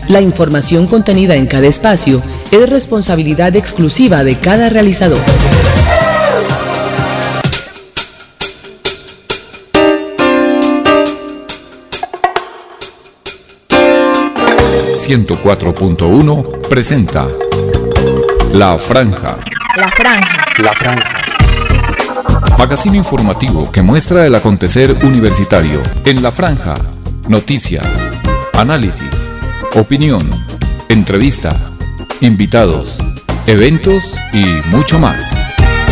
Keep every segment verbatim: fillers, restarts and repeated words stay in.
La información contenida en cada espacio es responsabilidad exclusiva de cada realizador. ciento cuatro punto uno presenta La Franja. La Franja. La Franja. Magazine informativo que muestra el acontecer universitario. En La Franja, noticias, análisis, opinión, entrevista, invitados, eventos y mucho más.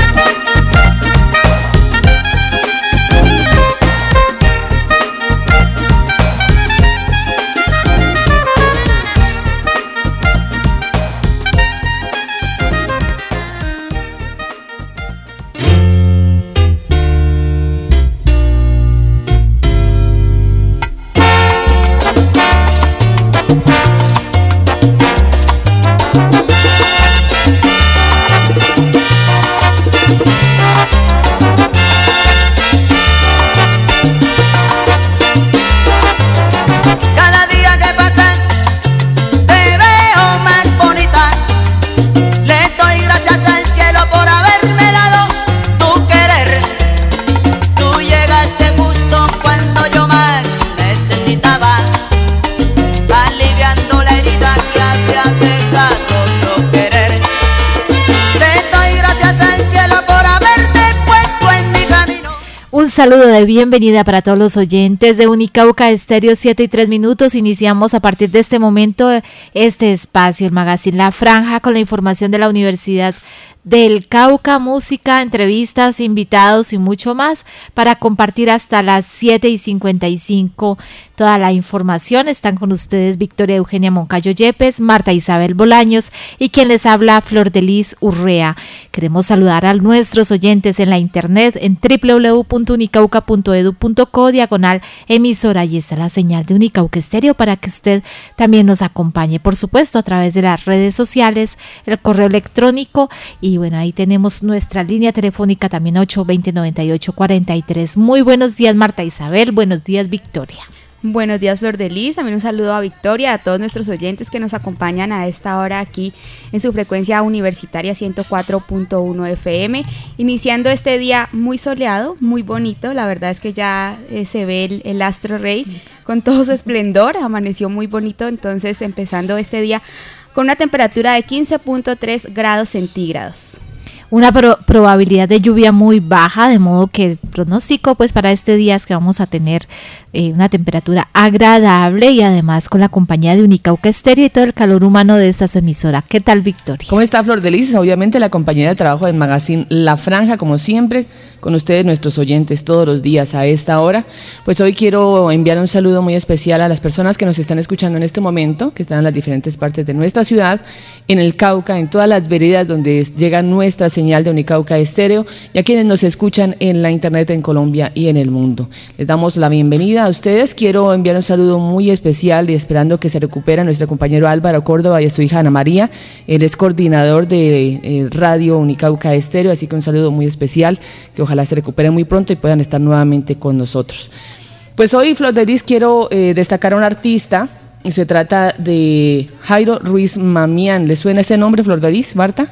Un saludo de bienvenida para todos los oyentes de Unicauca Estéreo, siete y tres minutos. Iniciamos a partir de este momento este espacio, el magazine La Franja, con la información de la Universidad del Cauca, música, entrevistas, invitados y mucho más para compartir hasta las siete y cincuenta y cinco. Toda la información. Están con ustedes Victoria Eugenia Moncayo Yepes, Marta Isabel Bolaños y quien les habla, Flor de Lis Urrea. Queremos saludar a nuestros oyentes en la internet en doble u doble u doble u punto unicauca punto edu punto co diagonal emisora. Y está la señal de Unicauca Estéreo para que usted también nos acompañe, por supuesto, a través de las redes sociales, el correo electrónico. Y bueno, ahí tenemos nuestra línea telefónica también, ocho dos cero, nueve ocho cuatro tres. Muy buenos días, Marta Isabel. Buenos días, Victoria. Buenos días, Flor de Lis. También un saludo a Victoria, a todos nuestros oyentes que nos acompañan a esta hora aquí en su frecuencia universitaria ciento cuatro punto uno F M. Iniciando este día muy soleado, muy bonito. La verdad es que ya eh, se ve el, el astro rey con todo su esplendor. Amaneció muy bonito, entonces empezando este día con una temperatura de quince punto tres grados centígrados. Una pro- probabilidad de lluvia muy baja, de modo que el pronóstico pues para este día es que vamos a tener eh, una temperatura agradable y además con la compañía de Unicauca Estéreo y todo el calor humano de esta emisora. ¿Qué tal, Victoria? ¿Cómo está, Flor de Lis? Obviamente la compañía de trabajo del magazine La Franja, como siempre, con ustedes, nuestros oyentes, todos los días a esta hora. Pues hoy quiero enviar un saludo muy especial a las personas que nos están escuchando en este momento, que están en las diferentes partes de nuestra ciudad, en el Cauca, en todas las veredas donde llega nuestra señal de Unicauca Estéreo, y a quienes nos escuchan en la internet en Colombia y en el mundo. Les damos la bienvenida a ustedes. Quiero enviar un saludo muy especial y esperando que se recupere a nuestro compañero Álvaro Córdoba y a su hija Ana María. Él es coordinador de eh, Radio Unicauca Estéreo, así que un saludo muy especial, que ojalá se recuperen muy pronto y puedan estar nuevamente con nosotros. Pues hoy, Flor de Lis, quiero eh, destacar a un artista, y se trata de Jairo Ruiz Mamián. ¿Le suena ese nombre, Flor de Lis, Marta?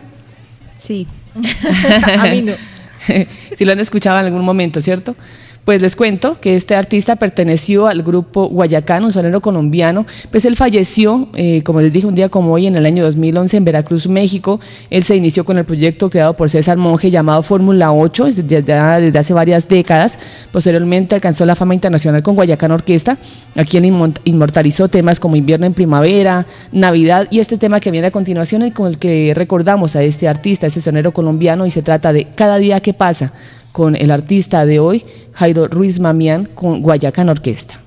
Sí. A mí no. Si lo han escuchado en algún momento, ¿cierto? Pues les cuento que este artista perteneció al grupo Guayacán, un sonero colombiano. Pues él falleció, eh, como les dije, un día como hoy, en el año dos mil once, en Veracruz, México. Él se inició con el proyecto creado por César Monge llamado Fórmula ocho desde, desde hace varias décadas. Posteriormente alcanzó la fama internacional con Guayacán Orquesta, a quien inmortalizó temas como Invierno en Primavera, Navidad y este tema que viene a continuación, con el que recordamos a este artista, este sonero colombiano, y se trata de Cada día que pasa, con el artista de hoy, Jairo Ruiz Mamián, con Guayacán Orquesta.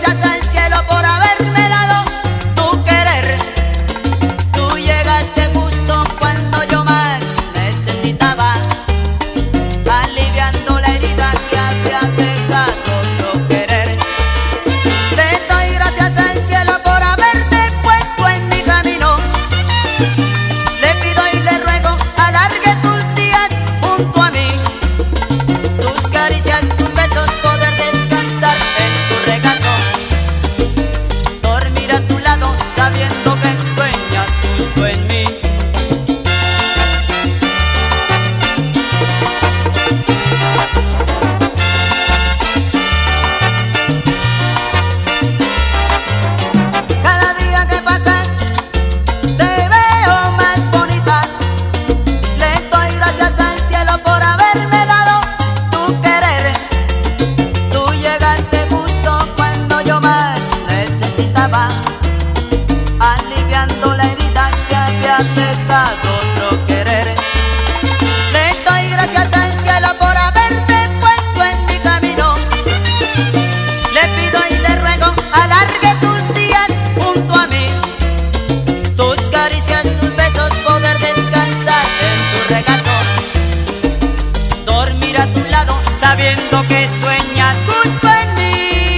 Tú llegaste justo junto a mí. Tus caricias, tus besos, poder descansar en tu regazo. Dormir a tu lado sabiendo que sueñas justo en mí. Cada día que pasa te veo más bonita. Le doy gracias al cielo por haberme dado tu querer. Tú llegaste justo cuando yo más necesitaba, aliviando la herida que había dejado otro querer. Le doy gracias al cielo por haberte puesto en mi camino. Le pido y le ruego, alargue tus días junto a mí. Tus caricias, tus besos, poder descansar en tu regazo. Dormir a tu lado sabiendo que sueñas justo en mí.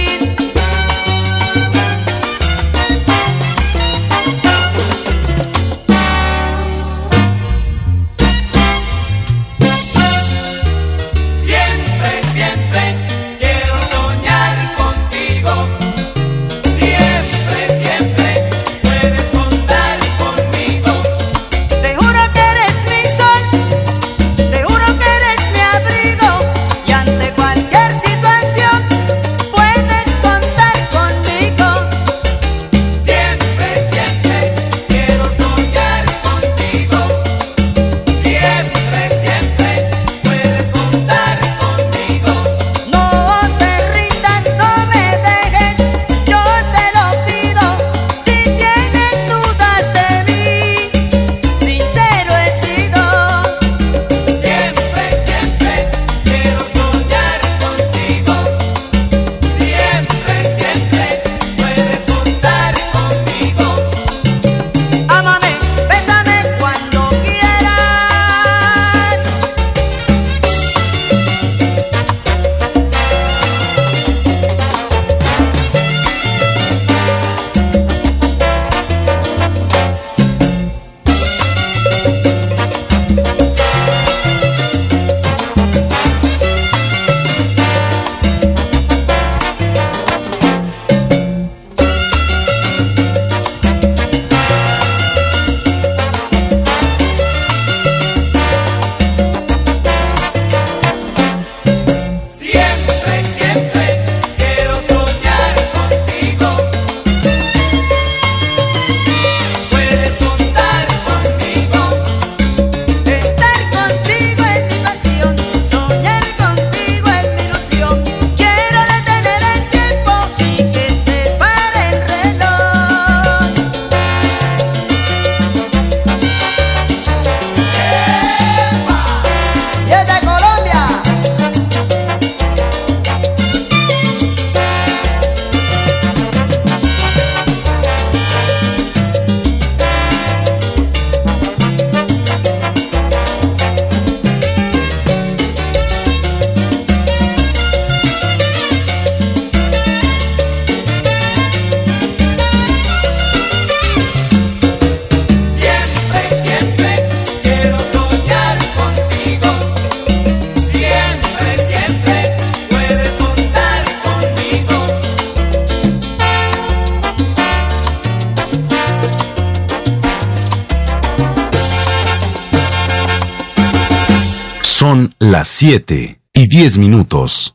Siempre, siempre quiero soñar contigo. Siempre, siempre puedes contar conmigo. Te juro que eres mi sol, te juro que eres mi abrigo. Y ante cualquier situación puedes contar conmigo. Siempre, siempre quiero soñar contigo. Siempre, siempre puedes contar conmigo. No te rindas, no me dejes, yo te lo pido. Si tienes dudas de mí, sincero he sido. Siempre, siempre quiero soñar contigo. Siempre, siempre puedes contar conmigo. Ámame, bésame cuando quieras. Siempre, siempre quiero soñar contigo. Puedes contar conmigo. Estar contigo es mi pasión, soñar contigo es mi ilusión. Quiero detener el tiempo y que se pare el reloj. ¡Y es de Colombia! Siempre, siempre quiero soñar contigo. Siempre, siempre puedes contar conmigo. Son las siete y diez minutos.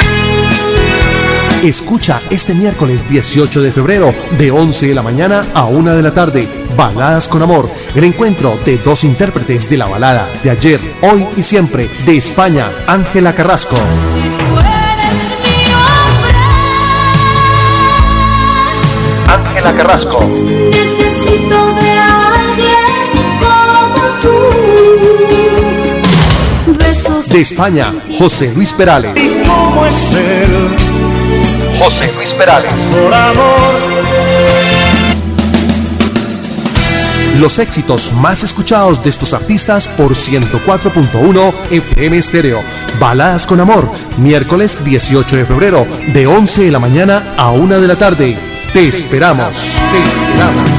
Escucha este miércoles dieciocho de febrero de once de la mañana a una de la tarde, Baladas con Amor, el encuentro de dos intérpretes de la balada de ayer, hoy y siempre, de España, Ángela Carrasco. Ángela Carrasco. Necesito ver a alguien como tú. Besos. De España, José Luis Perales. ¿Cómo es él? José Luis Perales. Por amor. Los éxitos más escuchados de estos artistas por ciento cuatro punto uno F M Estéreo. Baladas con Amor, miércoles dieciocho de febrero, de once de la mañana a una de la tarde. Te esperamos, te esperamos.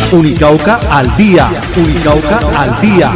Unicauca al día. Unicauca al día.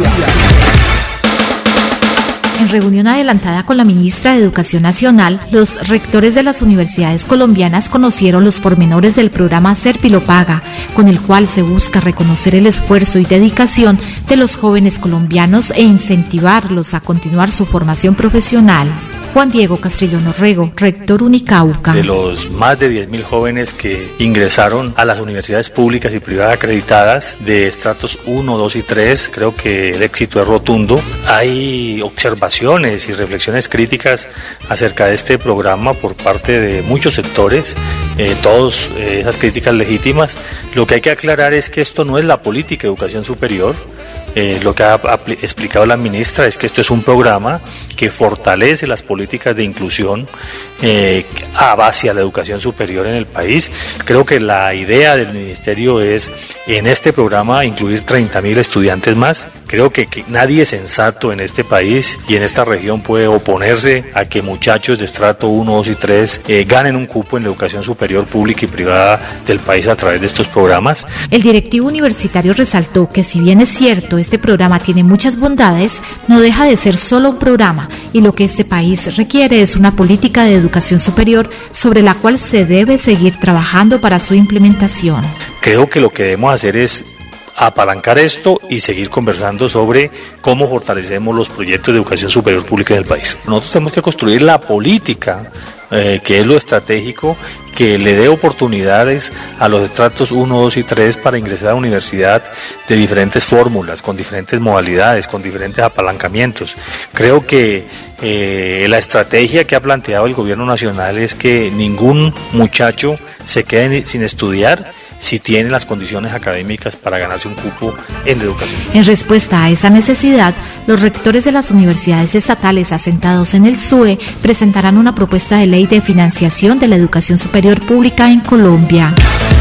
En reunión adelantada con la ministra de Educación Nacional, los rectores de las universidades colombianas conocieron los pormenores del programa Serpilopaga, con el cual se busca reconocer el esfuerzo y dedicación de los jóvenes colombianos e incentivarlos a continuar su formación profesional. Juan Diego Castrillón Orrego, rector Unicauca. De los más de diez mil jóvenes que ingresaron a las universidades públicas y privadas acreditadas de estratos uno, dos y tres, creo que el éxito es rotundo. Hay observaciones y reflexiones críticas acerca de este programa por parte de muchos sectores, eh, todas eh, esas críticas legítimas. Lo que hay que aclarar es que esto no es la política de educación superior. Eh, lo que ha explicado la ministra es que esto es un programa que fortalece las políticas de inclusión eh, a base a la educación superior en el país. Creo que la idea del ministerio es en este programa incluir treinta mil estudiantes más. Creo que, que nadie sensato en este país y en esta región puede oponerse a que muchachos de estrato uno, dos y tres eh, ganen un cupo en la educación superior pública y privada del país a través de estos programas. El directivo universitario resaltó que si bien es cierto este programa tiene muchas bondades, no deja de ser solo un programa y lo que este país requiere es una política de educación superior sobre la cual se debe seguir trabajando para su implementación. Creo que lo que debemos hacer es apalancar esto y seguir conversando sobre cómo fortalecemos los proyectos de educación superior pública en el país. Nosotros tenemos que construir la política, eh, que es lo estratégico, que le dé oportunidades a los estratos uno, dos y tres para ingresar a la universidad de diferentes fórmulas, con diferentes modalidades, con diferentes apalancamientos. Creo que eh, la estrategia que ha planteado el gobierno nacional es que ningún muchacho se quede sin estudiar si tiene las condiciones académicas para ganarse un cupo en la educación. En respuesta a esa necesidad, los rectores de las universidades estatales asentados en el S U E presentarán una propuesta de ley de financiación de la educación superior pública en Colombia.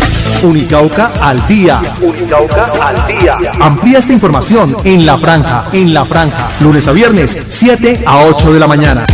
Unicauca al día. Unicauca al día. Amplía esta información en La Franja, en La Franja, lunes a viernes, siete a ocho de la mañana.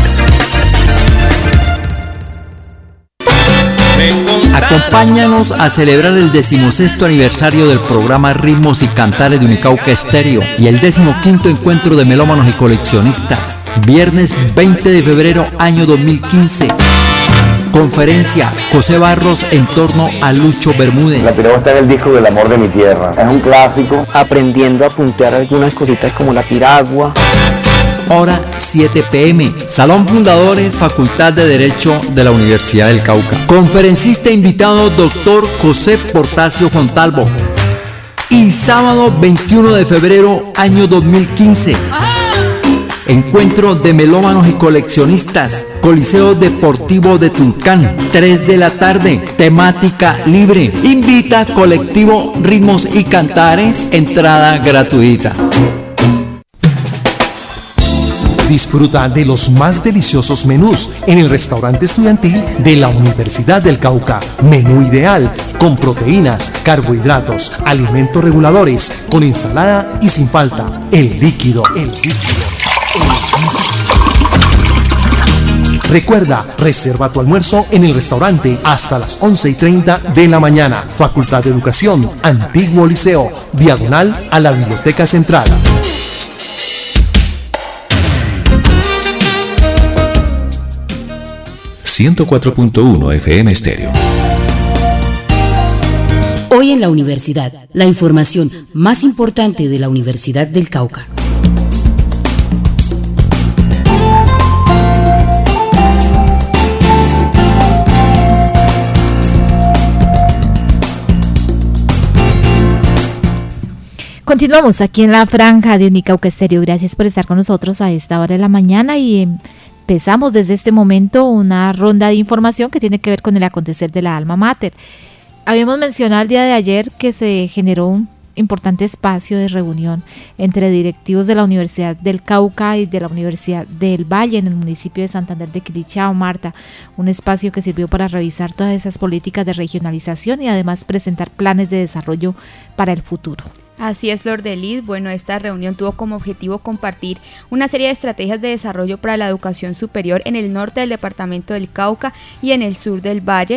Acompáñanos a celebrar el decimosexto aniversario del programa Ritmos y Cantares de Unicauca Estéreo y el decimoquinto encuentro de melómanos y coleccionistas. Viernes veinte de febrero, año dos mil quince. Conferencia José Barros en torno a Lucho Bermúdez. La piragua está en el disco del amor de mi tierra. Es un clásico. Aprendiendo a puntear algunas cositas como la piragua. Hora siete pe eme, Salón Fundadores, Facultad de Derecho de la Universidad del Cauca. Conferencista invitado, doctor José Portacio Fontalvo. Y sábado veintiuno de febrero, año dos mil quince. Encuentro de melómanos y coleccionistas, Coliseo Deportivo de Tulcán, tres de la tarde, temática libre. Invita colectivo Ritmos y Cantares, entrada gratuita. Disfruta de los más deliciosos menús en el restaurante estudiantil de la Universidad del Cauca. Menú ideal, con proteínas, carbohidratos, alimentos reguladores, con ensalada y sin falta, el líquido, el líquido, el líquido. Recuerda, reserva tu almuerzo en el restaurante hasta las once y treinta de la mañana. Facultad de Educación, Antiguo Liceo, diagonal a la Biblioteca Central. ciento cuatro punto uno F M Estéreo. Hoy en la universidad, la información más importante de la Universidad del Cauca. Continuamos aquí en la franja de Unicauca Estéreo. Gracias por estar con nosotros a esta hora de la mañana y empezamos desde este momento una ronda de información que tiene que ver con el acontecer de la Alma Mater. Habíamos mencionado el día de ayer que se generó un importante espacio de reunión entre directivos de la Universidad del Cauca y de la Universidad del Valle en el municipio de Santander de Quilichao, Marta, un espacio que sirvió para revisar todas esas políticas de regionalización y además presentar planes de desarrollo para el futuro. Así es, Flor de Lis. Bueno, esta reunión tuvo como objetivo compartir una serie de estrategias de desarrollo para la educación superior en el norte del departamento del Cauca y en el sur del Valle.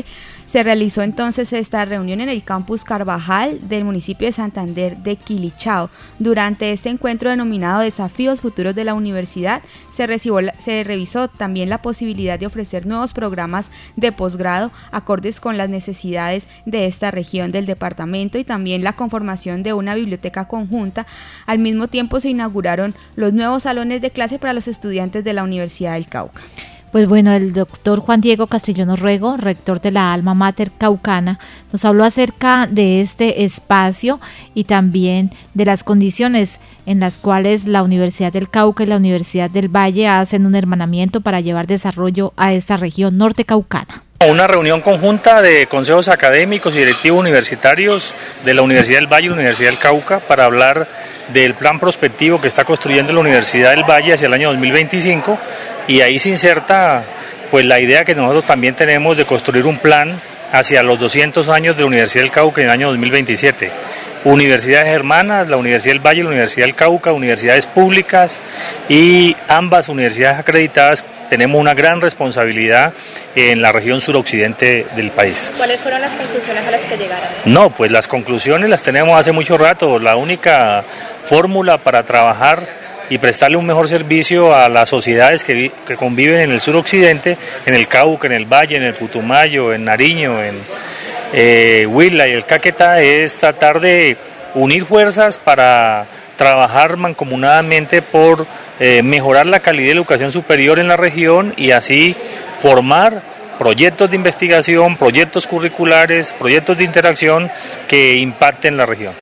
Se realizó entonces esta reunión en el campus Carvajal del municipio de Santander de Quilichao. Durante este encuentro denominado Desafíos Futuros de la Universidad, se, recibió, se revisó también la posibilidad de ofrecer nuevos programas de posgrado acordes con las necesidades de esta región del departamento y también la conformación de una biblioteca conjunta. Al mismo tiempo se inauguraron los nuevos salones de clase para los estudiantes de la Universidad del Cauca. Pues bueno, el doctor Juan Diego Castellón Orrego, rector de la Alma Mater Caucana, nos habló acerca de este espacio y también de las condiciones en las cuales la Universidad del Cauca y la Universidad del Valle hacen un hermanamiento para llevar desarrollo a esta región norte caucana. Una reunión conjunta de consejos académicos y directivos universitarios de la Universidad del Valle y la Universidad del Cauca para hablar del plan prospectivo que está construyendo la Universidad del Valle hacia el año dos mil veinticinco, y ahí se inserta pues la idea que nosotros también tenemos de construir un plan hacia los doscientos años de la Universidad del Cauca en el año dos mil veintisiete. Universidades hermanas, la Universidad del Valle y la Universidad del Cauca, universidades públicas, y ambas universidades acreditadas tenemos una gran responsabilidad en la región suroccidente del país. ¿Cuáles fueron las conclusiones a las que llegaron? No, pues las conclusiones las tenemos hace mucho rato. La única fórmula para trabajar y prestarle un mejor servicio a las sociedades que, vi, que conviven en el suroccidente, en el Cauca, en el Valle, en el Putumayo, en Nariño, en eh, Huila y el Caquetá, es tratar de unir fuerzas para trabajar mancomunadamente por eh, mejorar la calidad de la educación superior en la región y así formar proyectos de investigación, proyectos curriculares, proyectos de interacción que impacten la región.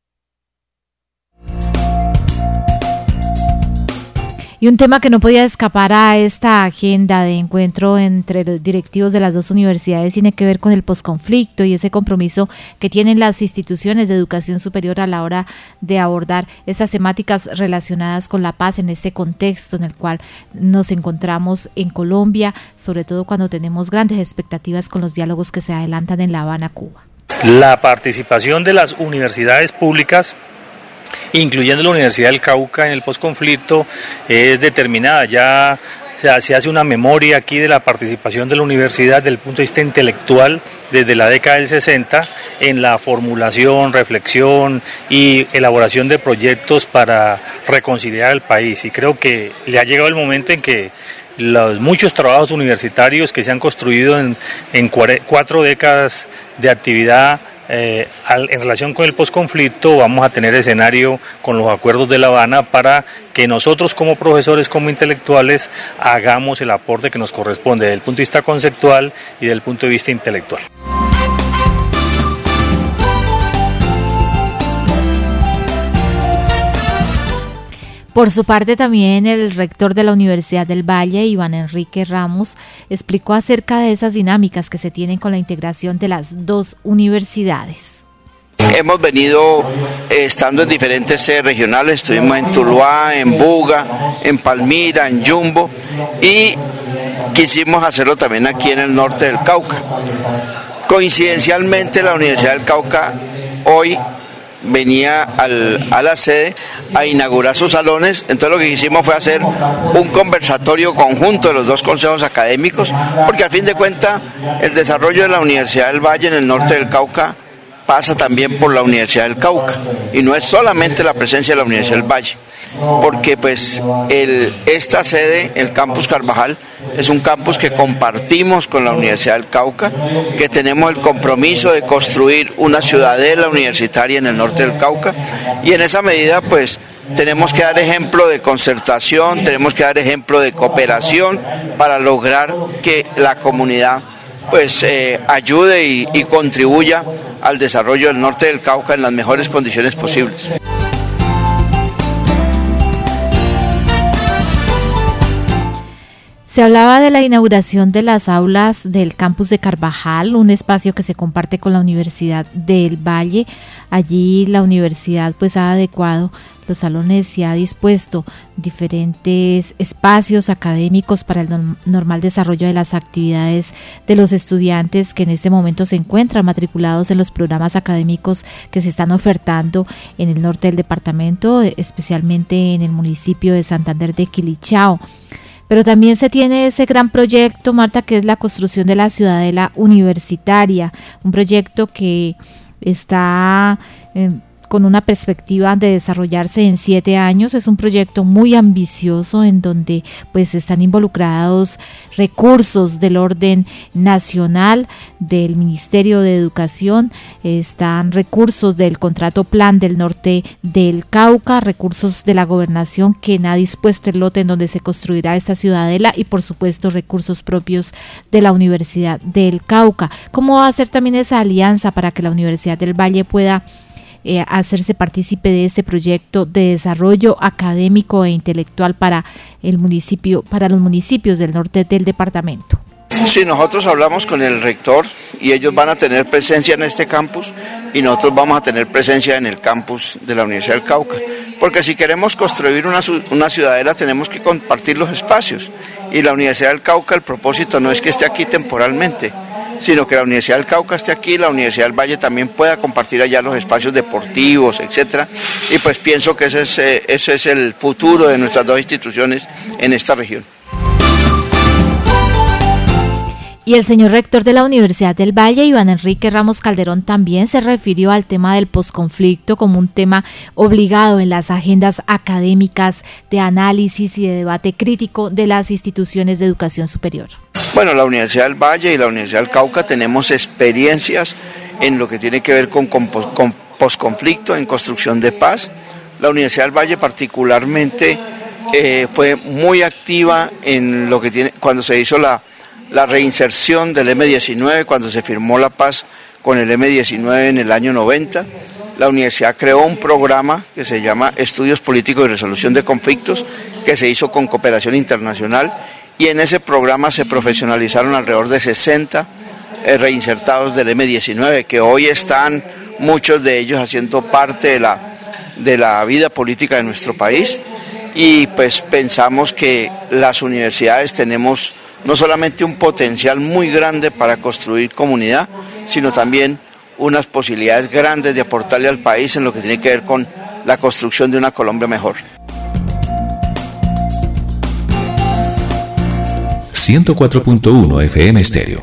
Y un tema que no podía escapar a esta agenda de encuentro entre los directivos de las dos universidades tiene que ver con el posconflicto y ese compromiso que tienen las instituciones de educación superior a la hora de abordar estas temáticas relacionadas con la paz en este contexto en el cual nos encontramos en Colombia, sobre todo cuando tenemos grandes expectativas con los diálogos que se adelantan en La Habana, Cuba. La participación de las universidades públicas, incluyendo la Universidad del Cauca en el posconflicto, es determinada. Ya se hace una memoria aquí de la participación de la universidad desde el punto de vista intelectual desde la década del sesenta en la formulación, reflexión y elaboración de proyectos para reconciliar el país, y creo que le ha llegado el momento en que los muchos trabajos universitarios que se han construido en, en cuatro décadas de actividad Eh, al, en relación con el posconflicto, vamos a tener escenario con los acuerdos de La Habana para que nosotros como profesores, como intelectuales, hagamos el aporte que nos corresponde desde el punto de vista conceptual y desde el punto de vista intelectual. Por su parte, también el rector de la Universidad del Valle, Iván Enrique Ramos, explicó acerca de esas dinámicas que se tienen con la integración de las dos universidades. Hemos venido eh, estando en diferentes sedes regionales, estuvimos en Tuluá, en Buga, en Palmira, en Yumbo, y quisimos hacerlo también aquí en el norte del Cauca. Coincidencialmente, la Universidad del Cauca hoy venía al, a la sede a inaugurar sus salones, entonces lo que hicimos fue hacer un conversatorio conjunto de los dos consejos académicos, porque al fin de cuentas el desarrollo de la Universidad del Valle en el norte del Cauca pasa también por la Universidad del Cauca, y no es solamente la presencia de la Universidad del Valle, porque pues el, esta sede, el campus Carvajal, es un campus que compartimos con la Universidad del Cauca, que tenemos el compromiso de construir una ciudadela universitaria en el norte del Cauca, y en esa medida pues tenemos que dar ejemplo de concertación, tenemos que dar ejemplo de cooperación para lograr que la comunidad pues eh, ayude y, y contribuya al desarrollo del norte del Cauca en las mejores condiciones posibles. Se hablaba de la inauguración de las aulas del campus de Carvajal, un espacio que se comparte con la Universidad del Valle. Allí la universidad pues ha adecuado los salones y ha dispuesto diferentes espacios académicos para el normal desarrollo de las actividades de los estudiantes que en este momento se encuentran matriculados en los programas académicos que se están ofertando en el norte del departamento, especialmente en el municipio de Santander de Quilichao. Pero también se tiene ese gran proyecto, Marta, que es la construcción de la ciudadela universitaria, un proyecto que está eh, con una perspectiva de desarrollarse en siete años. Es un proyecto muy ambicioso en donde pues están involucrados recursos del orden nacional, del Ministerio de Educación, están recursos del contrato Plan del Norte del Cauca, recursos de la gobernación quien ha dispuesto el lote en donde se construirá esta ciudadela y por supuesto recursos propios de la Universidad del Cauca. ¿Cómo va a ser también esa alianza para que la Universidad del Valle pueda Eh, hacerse partícipe de este proyecto de desarrollo académico e intelectual para el municipio, para los municipios del norte del departamento? Sí, nosotros hablamos con el rector y ellos van a tener presencia en este campus y nosotros vamos a tener presencia en el campus de la Universidad del Cauca, porque si queremos construir una, una ciudadela tenemos que compartir los espacios y la Universidad del Cauca, el propósito no es que esté aquí temporalmente, sino que la Universidad del Cauca esté aquí, la Universidad del Valle también pueda compartir allá los espacios deportivos, etcétera, y pues pienso que ese es, eh, ese es el futuro de nuestras dos instituciones en esta región. Y el señor rector de la Universidad del Valle, Iván Enrique Ramos Calderón, también se refirió al tema del posconflicto como un tema obligado en las agendas académicas de análisis y de debate crítico de las instituciones de educación superior. Bueno, la Universidad del Valle y la Universidad del Cauca tenemos experiencias en lo que tiene que ver con, con, con posconflicto, en construcción de paz. La Universidad del Valle particularmente eh, fue muy activa en lo que tiene cuando se hizo la la reinserción del eme diecinueve, cuando se firmó la paz con el eme diecinueve en el año noventa, la universidad creó un programa que se llama Estudios Políticos y Resolución de Conflictos, que se hizo con cooperación internacional, y en ese programa se profesionalizaron alrededor de sesenta eh, reinsertados del eme diecinueve, que hoy están muchos de ellos haciendo parte de la, de la vida política de nuestro país, y pues pensamos que las universidades tenemos no solamente un potencial muy grande para construir comunidad, sino también unas posibilidades grandes de aportarle al país en lo que tiene que ver con la construcción de una Colombia mejor. ciento cuatro punto uno F M Estéreo.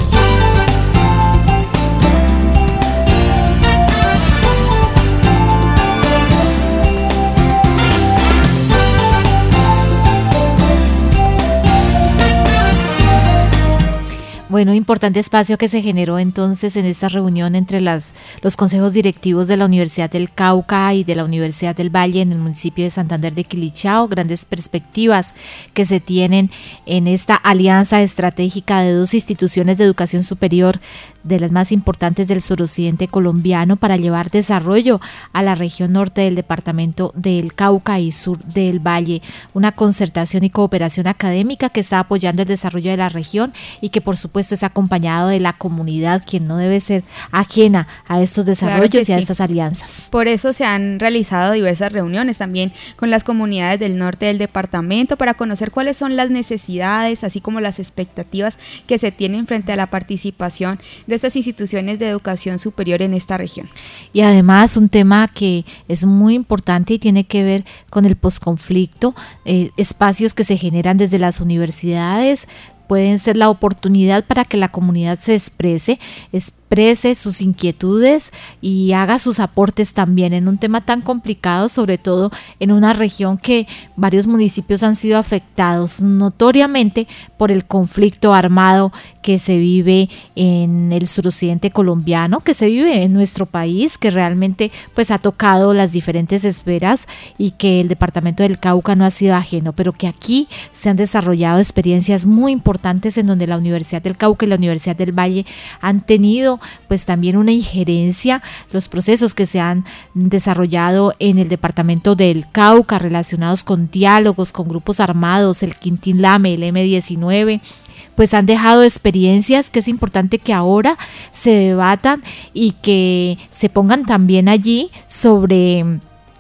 Bueno, importante espacio que se generó entonces en esta reunión entre las, los consejos directivos de la Universidad del Cauca y de la Universidad del Valle en el municipio de Santander de Quilichao, grandes perspectivas que se tienen en esta alianza estratégica de dos instituciones de educación superior de las más importantes del suroccidente colombiano para llevar desarrollo a la región norte del departamento del Cauca y sur del Valle, una concertación y cooperación académica que está apoyando el desarrollo de la región y que por supuesto es acompañado de la comunidad, quien no debe ser ajena a estos desarrollos claro y a sí. estas alianzas. Por eso se han realizado diversas reuniones también con las comunidades del norte del departamento para conocer cuáles son las necesidades, así como las expectativas que se tienen frente a la participación de estas instituciones de educación superior en esta región. Y además un tema que es muy importante y tiene que ver con el posconflicto, eh, espacios que se generan desde las universidades, pueden ser la oportunidad para que la comunidad se exprese, exprese sus inquietudes y haga sus aportes también en un tema tan complicado, sobre todo en una región que varios municipios han sido afectados notoriamente por el conflicto armado que se vive en el suroccidente colombiano, que se vive en nuestro país, que realmente pues ha tocado las diferentes esferas y que el departamento del Cauca no ha sido ajeno, pero que aquí se han desarrollado experiencias muy importantes en donde la Universidad del Cauca y la Universidad del Valle han tenido pues también una injerencia, los procesos que se han desarrollado en el departamento del Cauca relacionados con diálogos con grupos armados, el Quintín Lame, el eme diecinueve, pues han dejado experiencias que es importante que ahora se debatan y que se pongan también allí sobre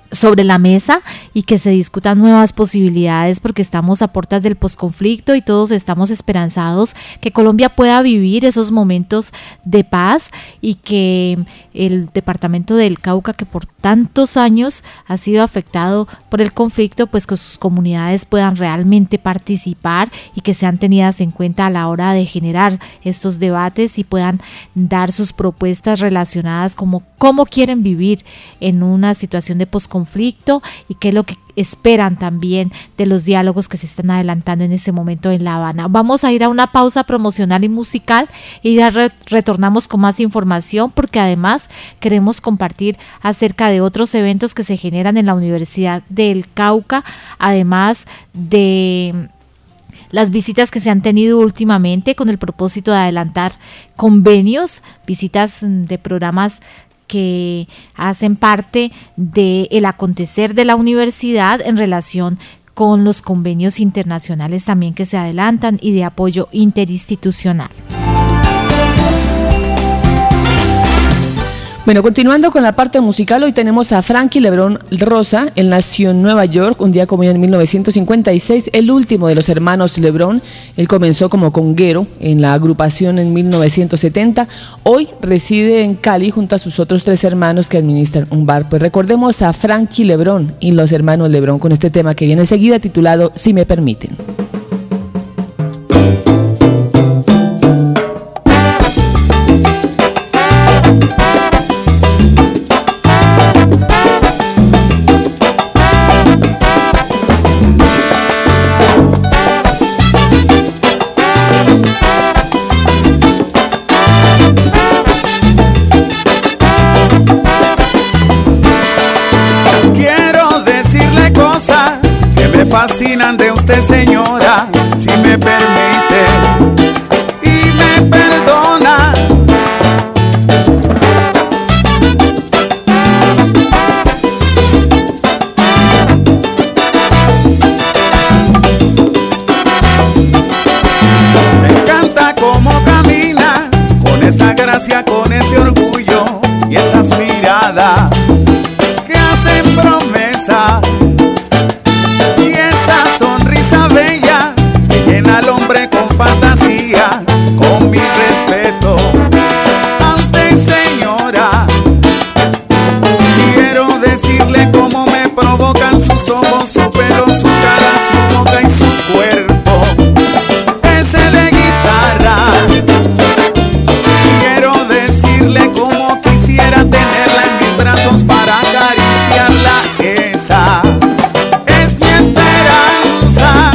sobre la mesa y que se discutan nuevas posibilidades, porque estamos a puertas del posconflicto y todos estamos esperanzados que Colombia pueda vivir esos momentos de paz y que el departamento del Cauca, que por tantos años ha sido afectado por el conflicto, pues que sus comunidades puedan realmente participar y que sean tenidas en cuenta a la hora de generar estos debates y puedan dar sus propuestas relacionadas como cómo quieren vivir en una situación de posconflicto conflicto y qué es lo que esperan también de los diálogos que se están adelantando en ese momento en La Habana. Vamos a ir a una pausa promocional y musical y ya re- retornamos con más información, porque además queremos compartir acerca de otros eventos que se generan en la Universidad del Cauca, además de las visitas que se han tenido últimamente con el propósito de adelantar convenios, visitas de programas que hacen parte del acontecer de la universidad en relación con los convenios internacionales también que se adelantan y de apoyo interinstitucional. Bueno, continuando con la parte musical, hoy tenemos a Frankie Lebrón Rosa. Él nació en Nueva York un día como hoy en mil novecientos cincuenta y seis, el último de los hermanos Lebrón. Él comenzó como conguero en la agrupación en mil novecientos setenta. Hoy reside en Cali junto a sus otros tres hermanos que administran un bar. Pues recordemos a Frankie Lebrón y los hermanos Lebrón con este tema que viene enseguida titulado Si me permiten. Fascinan de usted, señora, si me permite y me perdona. Me encanta cómo camina, con esa gracia, con ese orgullo y esas miradas que hacen promesa. Sonrisa bella que llena al hombre con fantasía, con mi respeto a usted, señora. Quiero decirle cómo me provocan sus ojos, su pelo, su cara, su boca y su cuerpo ese de guitarra. Quiero decirle cómo quisiera tenerla en mis brazos para acariciarla. Esa es mi esperanza.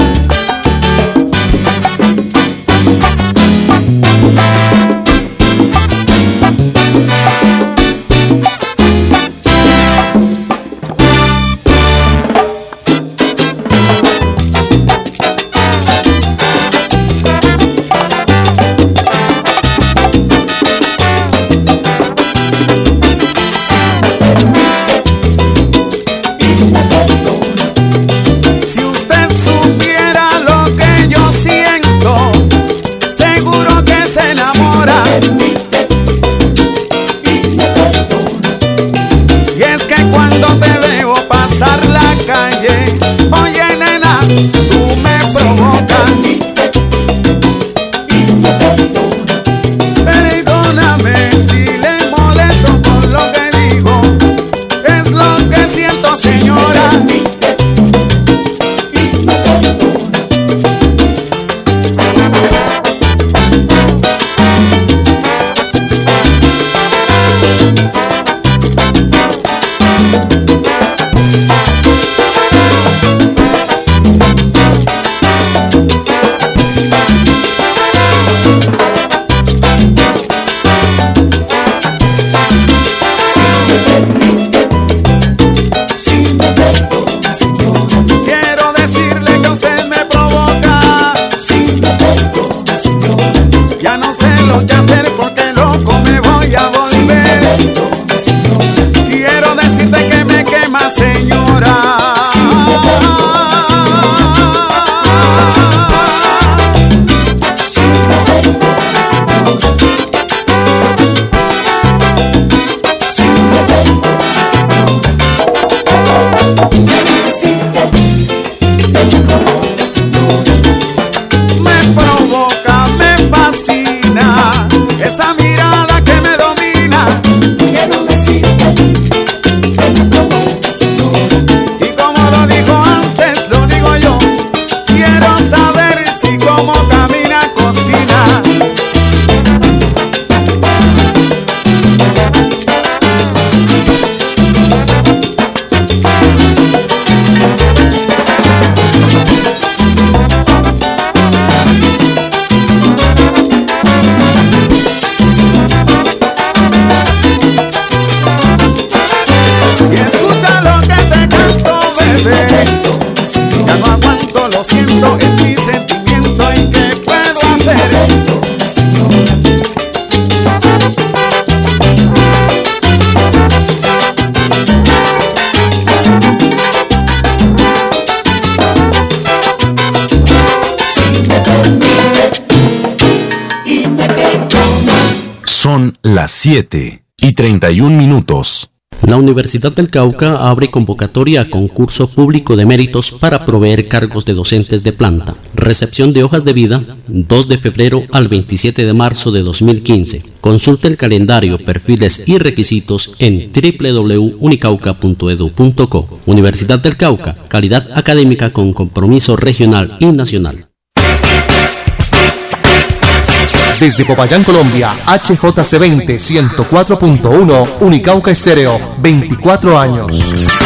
siento, es mi sentimiento. ¿Y qué puedo hacer? Son las siete y treinta y un minutos. La Universidad del Cauca abre convocatoria a concurso público de méritos para proveer cargos de docentes de planta. Recepción de hojas de vida, dos de febrero al veintisiete de marzo de dos mil quince. Consulte el calendario, perfiles y requisitos en doble u doble u doble u punto unicauca punto edu punto co. Universidad del Cauca, calidad académica con compromiso regional y nacional. Desde Popayán, Colombia, H J C veinte, ciento cuatro punto uno, Unicauca Estéreo, veinticuatro años.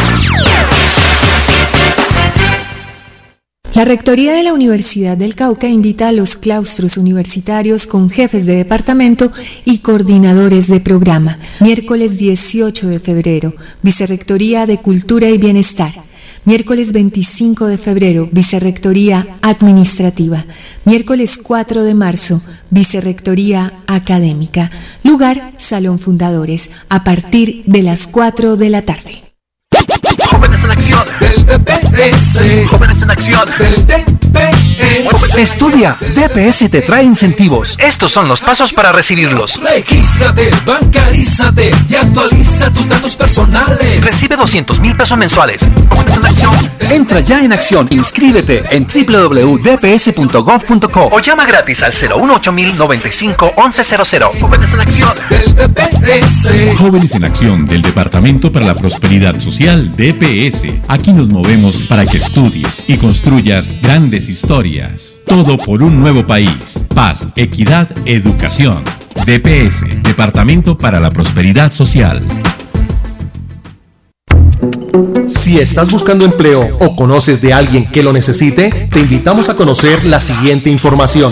La Rectoría de la Universidad del Cauca invita a los claustros universitarios con jefes de departamento y coordinadores de programa. Miércoles dieciocho de febrero, Vicerrectoría de Cultura y Bienestar. Miércoles veinticinco de febrero, Vicerrectoría Administrativa. Miércoles cuatro de marzo, Vicerrectoría Académica. Lugar, Salón Fundadores, a partir de las cuatro de la tarde. Jóvenes en acción del D P S. Jóvenes en acción del D P S. Estudia, D P S te trae incentivos. Estos son los pasos para recibirlos. Regístrate, bancarízate y actualiza tus datos personales. Recibe doscientos mil pesos mensuales. Jóvenes en acción. Entra ya en acción. Inscríbete en doble u doble u doble u punto d p s punto gov punto co o llama gratis al cero uno ocho mil noventa y cinco once cero cero. Jóvenes en acción del D P S. Jóvenes en acción del Departamento para la Prosperidad Social D P S. Aquí nos movemos para que estudies y construyas grandes historias. Todo por un nuevo país. Paz, equidad, educación. D P S, Departamento para la Prosperidad Social. Si estás buscando empleo o conoces de alguien que lo necesite, te invitamos a conocer la siguiente información.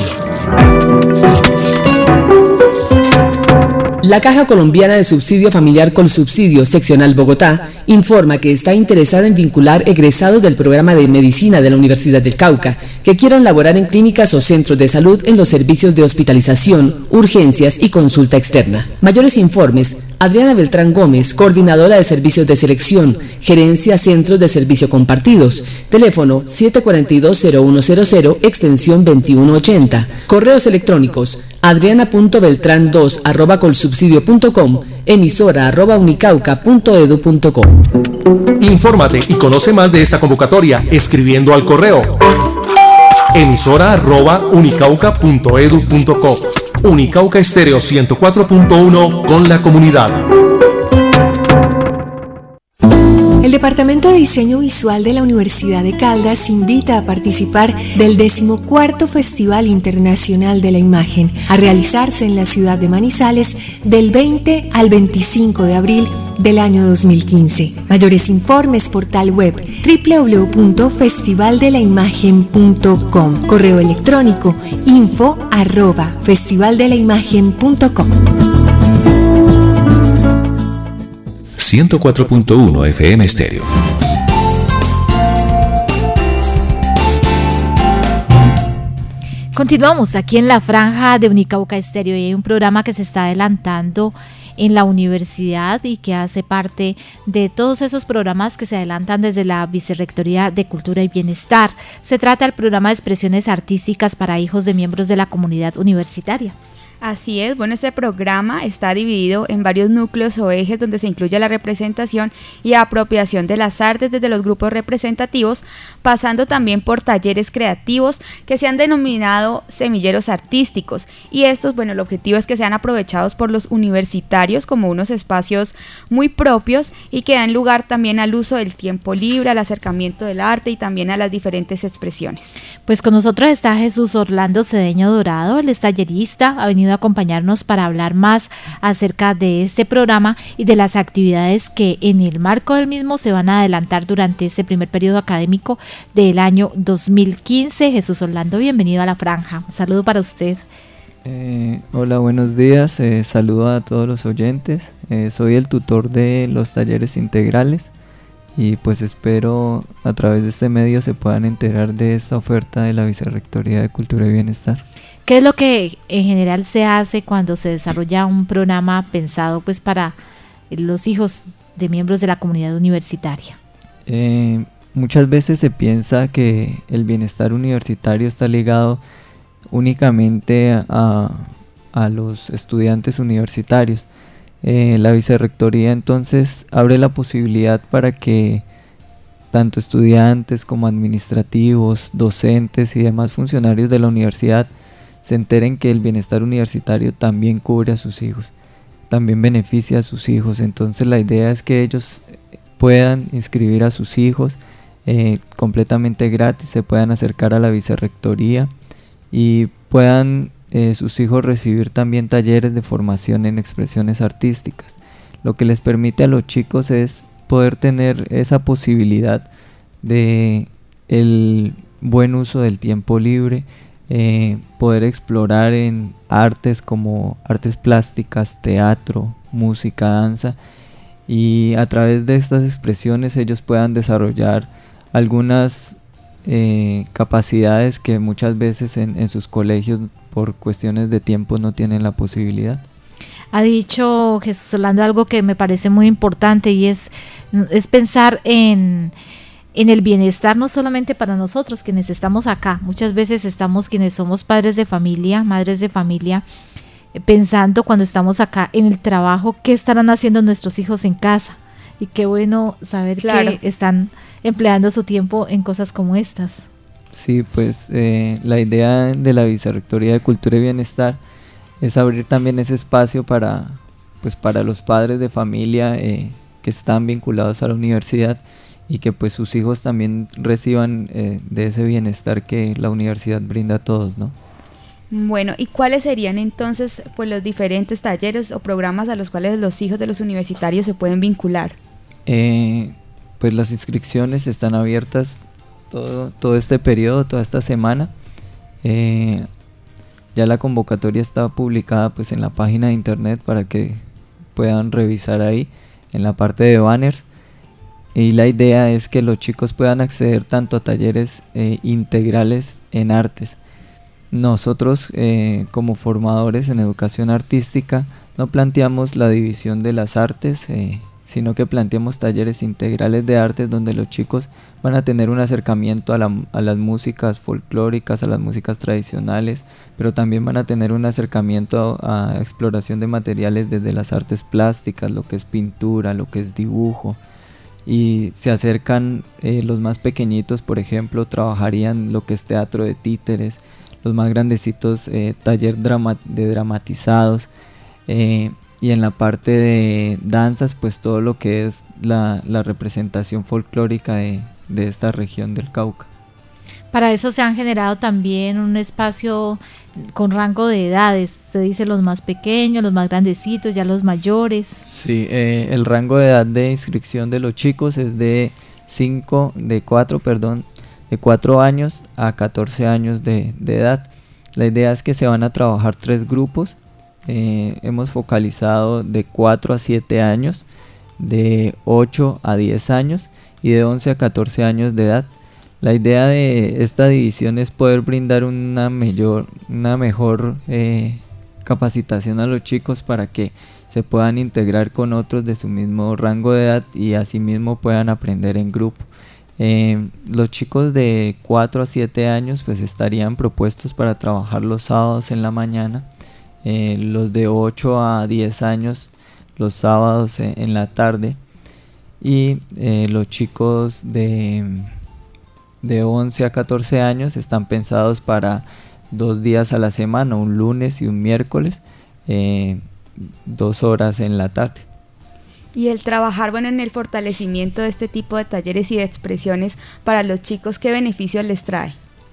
La Caja Colombiana de Subsidio Familiar Colsubsidio Seccional Bogotá informa que está interesada en vincular egresados del programa de medicina de la Universidad del Cauca que quieran laborar en clínicas o centros de salud en los servicios de hospitalización, urgencias y consulta externa. Mayores informes, Adriana Beltrán Gómez, coordinadora de servicios de selección, gerencia centros de servicio compartidos, teléfono siete cuatro dos cero uno cero cero, extensión veintiuno ochenta, correos electrónicos adriana punto beltrán dos arroba colsubsidio punto com, emisora arroba unicauca punto edu punto co. Infórmate y conoce más de esta convocatoria escribiendo al correo emisora arroba unicauca punto edu punto co. Unicauca Estéreo ciento cuatro punto uno con la comunidad. El Departamento de Diseño Visual de la Universidad de Caldas invita a participar del decimocuarto Festival Internacional de la Imagen, a realizarse en la ciudad de Manizales del veinte al veinticinco de abril del año dos mil quince. Mayores informes, portal web doble u doble u doble u punto festival de la imagen punto com, correo electrónico info arroba festival de la imagen punto com. ciento cuatro punto uno F M Estéreo. Continuamos aquí en la franja de Unicauca Estéreo y hay un programa que se está adelantando en la universidad y que hace parte de todos esos programas que se adelantan desde la Vicerrectoría de Cultura y Bienestar. Se trata del programa de expresiones artísticas para hijos de miembros de la comunidad universitaria. Así es, bueno, este programa está dividido en varios núcleos o ejes donde se incluye la representación y apropiación de las artes desde los grupos representativos, pasando también por talleres creativos que se han denominado semilleros artísticos, y estos, bueno, el objetivo es que sean aprovechados por los universitarios como unos espacios muy propios y que dan lugar también al uso del tiempo libre, al acercamiento del arte y también a las diferentes expresiones. Pues con nosotros está Jesús Orlando Cedeño Dorado, él es tallerista, ha venido a acompañarnos para hablar más acerca de este programa y de las actividades que en el marco del mismo se van a adelantar durante este primer periodo académico del año dos mil quince. Jesús Orlando, bienvenido a la franja. Un saludo para usted. Eh, hola, buenos días. Eh, saludo a todos los oyentes. Eh, soy el tutor de los talleres integrales y pues espero a través de este medio se puedan enterar de esta oferta de la Vicerrectoría de Cultura y Bienestar. ¿Qué es lo que en general se hace cuando se desarrolla un programa pensado pues para los hijos de miembros de la comunidad universitaria? Eh, muchas veces se piensa que el bienestar universitario está ligado únicamente a, a los estudiantes universitarios. Eh, la Vicerrectoría entonces abre la posibilidad para que tanto estudiantes como administrativos, docentes y demás funcionarios de la universidad se enteren que el bienestar universitario también cubre a sus hijos, también beneficia a sus hijos. Entonces la idea es que ellos puedan inscribir a sus hijos eh, completamente gratis, se puedan acercar a la Vicerrectoría y puedan eh, sus hijos recibir también talleres de formación en expresiones artísticas. Lo que les permite a los chicos es poder tener esa posibilidad de el buen uso del tiempo libre, Eh, poder explorar en artes como artes plásticas, teatro, música, danza, y a través de estas expresiones ellos puedan desarrollar algunas eh, capacidades que muchas veces en, en sus colegios por cuestiones de tiempo no tienen la posibilidad. Ha dicho Jesús Orlando algo que me parece muy importante y es, es pensar en en el bienestar no solamente para nosotros quienes estamos acá, muchas veces estamos quienes somos padres de familia, madres de familia, eh, pensando cuando estamos acá en el trabajo, qué estarán haciendo nuestros hijos en casa, y qué bueno saber claro. que están empleando su tiempo en cosas como estas. Sí, pues eh, la idea de la Vicerrectoría de Cultura y Bienestar es abrir también ese espacio para, pues, para los padres de familia eh, que están vinculados a la universidad, y que pues sus hijos también reciban eh, de ese bienestar que la universidad brinda a todos, ¿no? Bueno, ¿y cuáles serían entonces pues los diferentes talleres o programas a los cuales los hijos de los universitarios se pueden vincular? Eh, pues las inscripciones están abiertas todo, todo este periodo, toda esta semana. Eh, ya la convocatoria está publicada pues en la página de internet para que puedan revisar ahí en la parte de banners. Y la idea es que los chicos puedan acceder tanto a talleres eh, integrales en artes. Nosotros eh, como formadores en educación artística no planteamos la división de las artes, eh, sino que planteamos talleres integrales de artes donde los chicos van a tener un acercamiento a, la, a las músicas folclóricas, a las músicas tradicionales, pero también van a tener un acercamiento a, a exploración de materiales desde las artes plásticas, lo que es pintura, lo que es dibujo. Y se acercan eh, los más pequeñitos, por ejemplo, trabajarían lo que es teatro de títeres, los más grandecitos eh, taller drama de dramatizados, eh, y en la parte de danzas pues todo lo que es la, la representación folclórica de, de esta región del Cauca. Para eso se han generado también un espacio con rango de edades, se dice los más pequeños, los más grandecitos, ya los mayores. Sí, eh, el rango de edad de inscripción de los chicos es de cinco, de cuatro, perdón, de cuatro años a catorce años de, de edad. La idea es que se van a trabajar tres grupos, eh, hemos focalizado de cuatro a siete años, de ocho a diez años y de once a catorce años de edad. La idea de esta división es poder brindar una mayor, una mejor eh, capacitación a los chicos para que se puedan integrar con otros de su mismo rango de edad y asimismo puedan aprender en grupo. Eh, los chicos de cuatro a siete años pues estarían propuestos para trabajar los sábados en la mañana, eh, los de ocho a diez años los sábados en, en la tarde, y eh, los chicos de... de once a catorce años están pensados para dos días a la semana, un lunes y un miércoles, eh, dos horas en la tarde. Y el trabajar bueno, en el fortalecimiento de este tipo de talleres y de expresiones para los chicos, ¿qué beneficios les trae?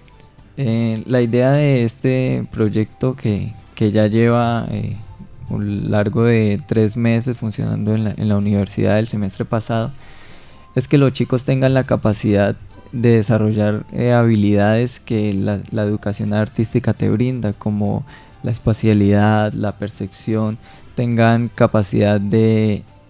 Eh, la idea de este proyecto que, que ya lleva eh, un largo de tres meses funcionando en la, en la universidad del semestre pasado, es que los chicos tengan la capacidad de desarrollar eh, habilidades que la, la educación artística te brinda, como la espacialidad, la percepción, tengan capacidad de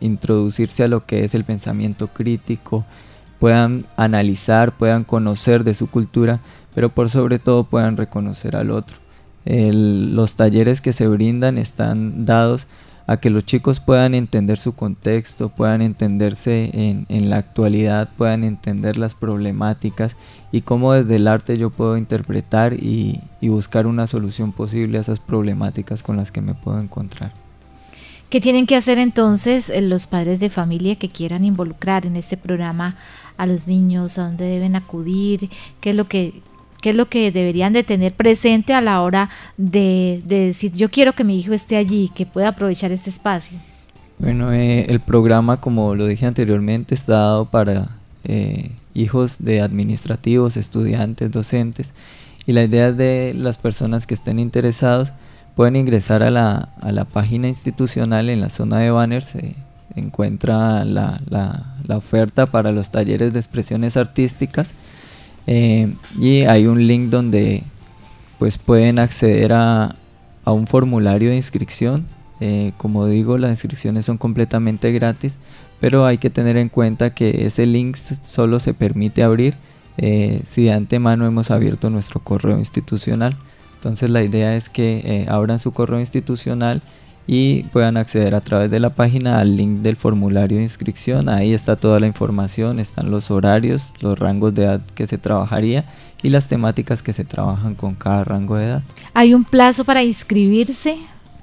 introducirse a lo que es el pensamiento crítico, puedan analizar, puedan conocer de su cultura, pero por sobre todo puedan reconocer al otro. El, los talleres que se brindan están dados a que los chicos puedan entender su contexto, puedan entenderse en, en la actualidad, puedan entender las problemáticas y cómo desde el arte yo puedo interpretar y, y buscar una solución posible a esas problemáticas con las que me puedo encontrar. ¿Qué tienen que hacer entonces los padres de familia que quieran involucrar en este programa a los niños? ¿A dónde deben acudir? ¿Qué es lo que, qué es lo que deberían de tener presente a la hora de, de decir yo quiero que mi hijo esté allí, que pueda aprovechar este espacio? Bueno, eh, el programa, como lo dije anteriormente, está dado para eh, hijos de administrativos, estudiantes, docentes, y la idea es de las personas que estén interesados pueden ingresar a la, a la página institucional. En la zona de banners se encuentra la, la, la oferta para los talleres de expresiones artísticas, eh, y hay un link donde pues pueden acceder a, a un formulario de inscripción. Eh, como digo, las inscripciones son completamente gratis, pero hay que tener en cuenta que ese link solo se permite abrir eh, si de antemano hemos abierto nuestro correo institucional. Entonces la idea es que eh, abran su correo institucional y puedan acceder a través de la página al link del formulario de inscripción. Ahí está toda la información, están los horarios, los rangos de edad que se trabajaría y las temáticas que se trabajan con cada rango de edad. ¿Hay un plazo para inscribirse?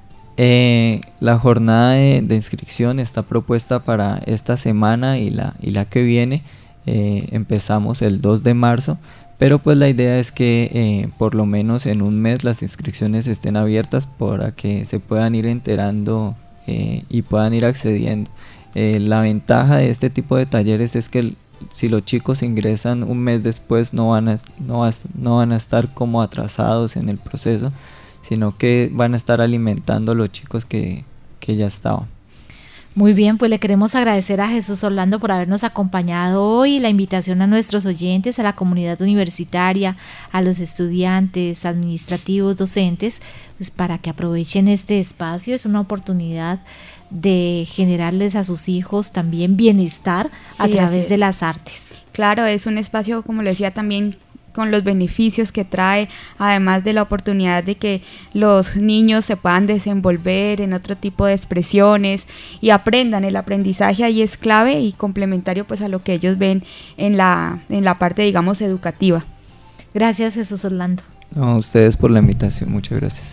Eh, la jornada de, de inscripción está propuesta para esta semana y la, y la que viene. Eh, empezamos el dos de marzo. Pero pues la idea es que eh, por lo menos en un mes las inscripciones estén abiertas para que se puedan ir enterando eh, y puedan ir accediendo. Eh, la ventaja de este tipo de talleres es que el, si los chicos ingresan un mes después no van, a, no, va, no van a estar como atrasados en el proceso, sino que van a estar alimentando a los chicos que, que ya estaban. Muy bien, pues le queremos agradecer a Jesús Orlando por habernos acompañado hoy, la invitación a nuestros oyentes, a la comunidad universitaria, a los estudiantes, administrativos, docentes, pues para que aprovechen este espacio. Es una oportunidad de generarles a sus hijos también bienestar sí, a través de las artes. Claro, es un espacio, como lo decía también, con los beneficios que trae, además de la oportunidad de que los niños se puedan desenvolver en otro tipo de expresiones y aprendan. El aprendizaje ahí es clave y complementario pues a lo que ellos ven en la, en la parte, digamos, educativa. Gracias, Jesús Orlando. No, a ustedes por la invitación, muchas gracias.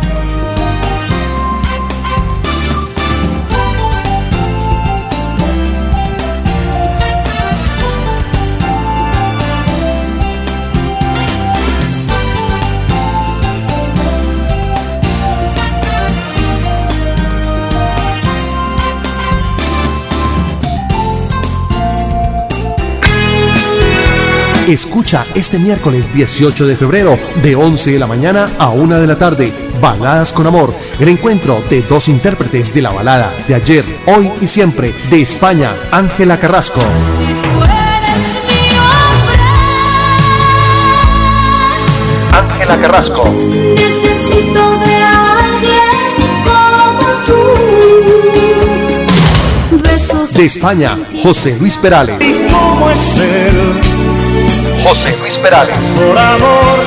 Escucha este miércoles dieciocho de febrero de once de la mañana a una de la tarde, Baladas con Amor, el encuentro de dos intérpretes de la balada de ayer, hoy y siempre de España, Ángela Carrasco. Ángela Carrasco. Necesito de alguien como tú. Besos. De España, José Luis Perales. ¿Y cómo es él? José Luis Perales. Por amor.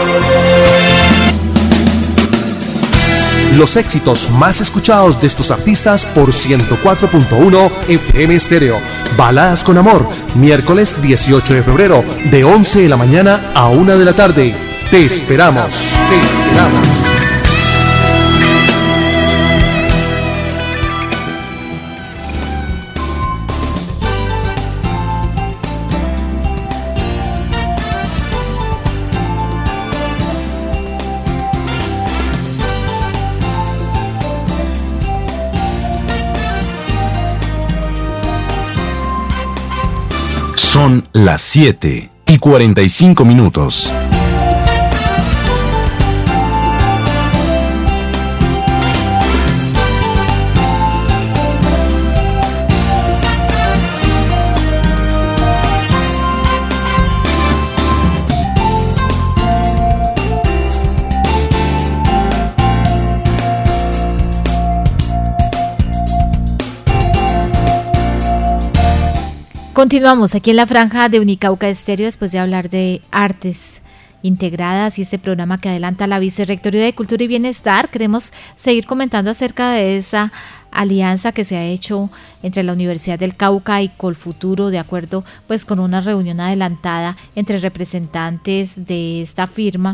Los éxitos más escuchados de estos artistas por ciento cuatro punto uno F M Estéreo. Baladas con Amor, miércoles dieciocho de febrero de once de la mañana a una de la tarde. Te esperamos, te esperamos. Son las siete y cuarenta y cinco minutos. Continuamos aquí en la franja de Unicauca Estéreo después de hablar de artes integradas y este programa que adelanta la Vicerrectoría de Cultura y Bienestar. Queremos seguir comentando acerca de esa alianza que se ha hecho entre la Universidad del Cauca y Colfuturo, de acuerdo pues con una reunión adelantada entre representantes de esta firma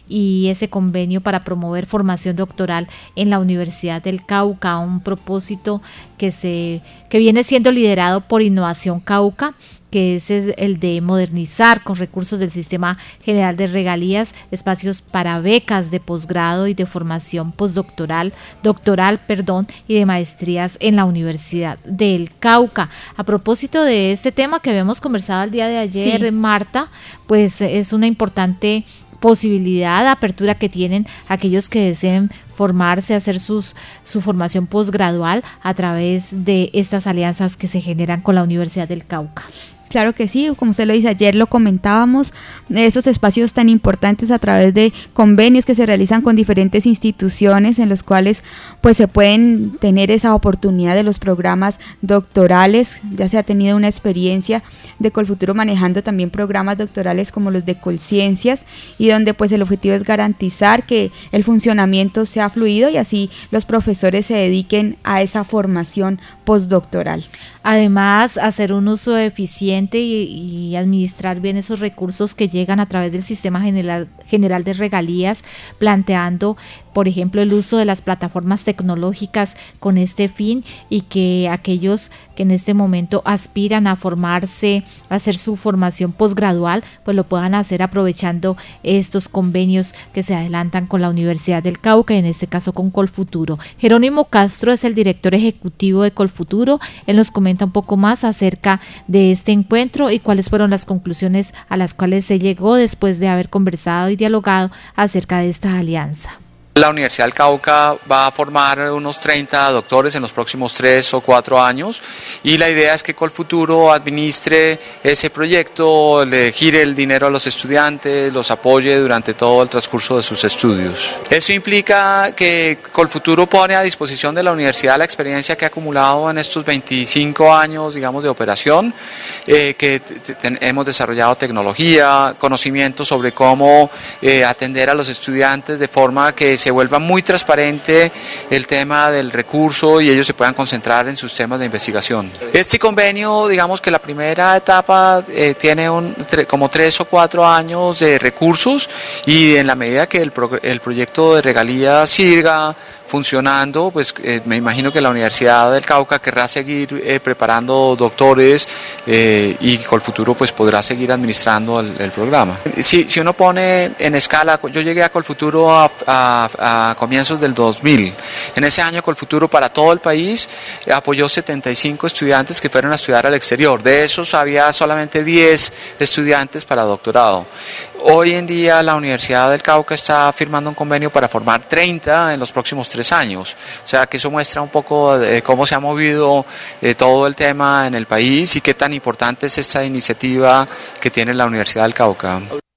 y ese convenio para promover formación doctoral en la Universidad del Cauca, un propósito que se que viene siendo liderado por Innovación Cauca, que es el de modernizar con recursos del Sistema General de Regalías espacios para becas de posgrado y de formación postdoctoral, doctoral, perdón, y de maestrías en la Universidad del Cauca. A propósito de este tema que habíamos conversado el día de ayer, sí. Marta, pues es una importante posibilidad de apertura que tienen aquellos que deseen formarse, hacer sus, su formación posgradual a través de estas alianzas que se generan con la Universidad del Cauca. Claro que sí, como usted lo dice, ayer lo comentábamos, estos espacios tan importantes a través de convenios que se realizan con diferentes instituciones en los cuales pues se pueden tener esa oportunidad de los programas doctorales. Ya se ha tenido una experiencia de Colfuturo manejando también programas doctorales como los de Colciencias, y donde pues el objetivo es garantizar que el funcionamiento sea fluido y así los profesores se dediquen a esa formación postdoctoral. Además, hacer un uso eficiente y, y administrar bien esos recursos que llegan a través del Sistema General, General de Regalías, planteando, por ejemplo, el uso de las plataformas tecnológicas con este fin, y que aquellos que en este momento aspiran a formarse, a hacer su formación posgradual, pues lo puedan hacer aprovechando estos convenios que se adelantan con la Universidad del Cauca y en este caso con Colfuturo. Jerónimo Castro es el director ejecutivo de Colfuturo. Él nos comenta un poco más acerca de este encuentro y cuáles fueron las conclusiones a las cuales se llegó después de haber conversado y dialogado acerca de esta alianza. La Universidad del Cauca va a formar unos treinta doctores en los próximos tres o cuatro años, y la idea es que Colfuturo administre ese proyecto, le gire el dinero a los estudiantes, los apoye durante todo el transcurso de sus estudios. Eso implica que Colfuturo pone a disposición de la universidad la experiencia que ha acumulado en estos veinticinco años, digamos, de operación, eh, que hemos desarrollado tecnología, conocimiento sobre cómo eh, atender a los estudiantes de forma que se vuelva muy transparente el tema del recurso y ellos se puedan concentrar en sus temas de investigación. Este convenio, digamos que la primera etapa eh, tiene un, tre, como tres o cuatro años de recursos, y en la medida que el, pro, el proyecto de regalías siga funcionando, pues eh, me imagino que la Universidad del Cauca querrá seguir eh, preparando doctores eh, y Colfuturo pues podrá seguir administrando el, el programa. Si, si uno pone en escala, yo llegué a Colfuturo a, a, a comienzos del dos mil. En ese año Colfuturo para todo el país eh, apoyó setenta y cinco estudiantes que fueron a estudiar al exterior. De esos había solamente diez estudiantes para doctorado. Hoy en día la Universidad del Cauca está firmando un convenio para formar treinta en los próximos tres años. O sea que eso muestra un poco de cómo se ha movido eh, todo el tema en el país y qué tan importante es esta iniciativa que tiene la Universidad del Cauca.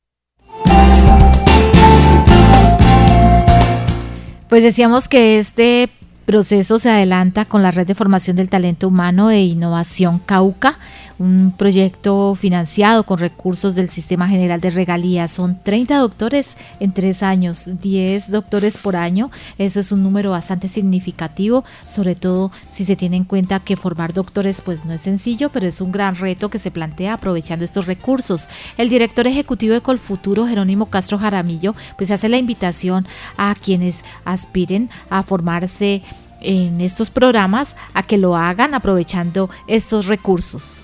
Pues decíamos que este proceso se adelanta con la Red de Formación del Talento Humano e Innovación Cauca, un proyecto financiado con recursos del Sistema General de Regalías. Son treinta doctores en tres años, diez doctores por año. Eso es un número bastante significativo, sobre todo si se tiene en cuenta que formar doctores pues no es sencillo, pero es un gran reto que se plantea aprovechando estos recursos. El director ejecutivo de Colfuturo, Jerónimo Castro Jaramillo, pues hace la invitación a quienes aspiren a formarse en estos programas a que lo hagan aprovechando estos recursos.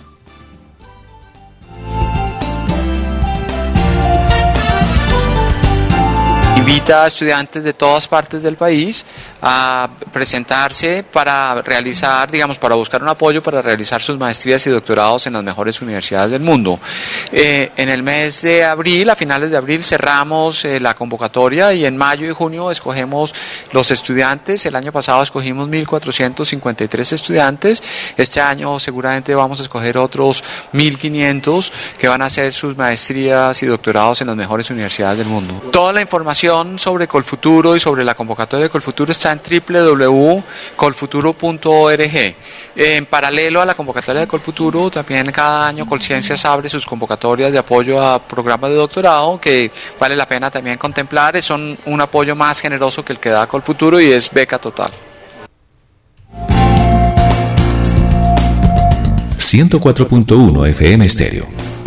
Invita a estudiantes de todas partes del país a presentarse para realizar, digamos, para buscar un apoyo para realizar sus maestrías y doctorados en las mejores universidades del mundo. Eh, en el mes de abril, a finales de abril, cerramos eh, la convocatoria y en mayo y junio escogemos los estudiantes. El año pasado escogimos mil cuatrocientos cincuenta y tres estudiantes. Este año seguramente vamos a escoger otros mil quinientos que van a hacer sus maestrías y doctorados en las mejores universidades del mundo. Toda la información información sobre Colfuturo y sobre la convocatoria de Colfuturo está en doble u doble u doble u punto colfuturo punto org. En paralelo a la convocatoria de Colfuturo, también cada año Colciencias abre sus convocatorias de apoyo a programas de doctorado que vale la pena también contemplar. Son un apoyo más generoso que el que da Colfuturo y es beca total. ciento cuatro punto uno F M Estéreo.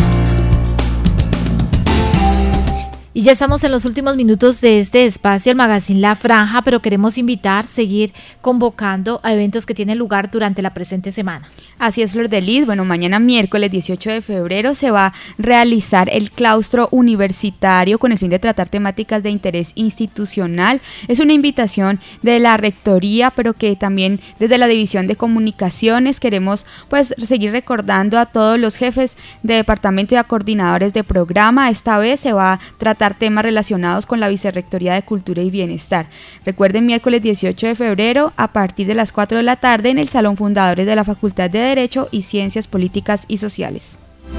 Y ya estamos en los últimos minutos de este espacio, el Magazine La Franja, pero queremos invitar, seguir convocando a eventos que tienen lugar durante la presente semana. Así es, Flor de Lis. Bueno, mañana miércoles dieciocho de febrero se va a realizar el claustro universitario con el fin de tratar temáticas de interés institucional. Es una invitación de la Rectoría, pero que también desde la División de Comunicaciones queremos pues seguir recordando a todos los jefes de departamento y a coordinadores de programa. Esta vez se va a tratar temas relacionados con la Vicerrectoría de Cultura y Bienestar. Recuerden, miércoles dieciocho de febrero a partir de las cuatro de la tarde en el Salón Fundadores de la Facultad de Derecho y Ciencias Políticas y Sociales.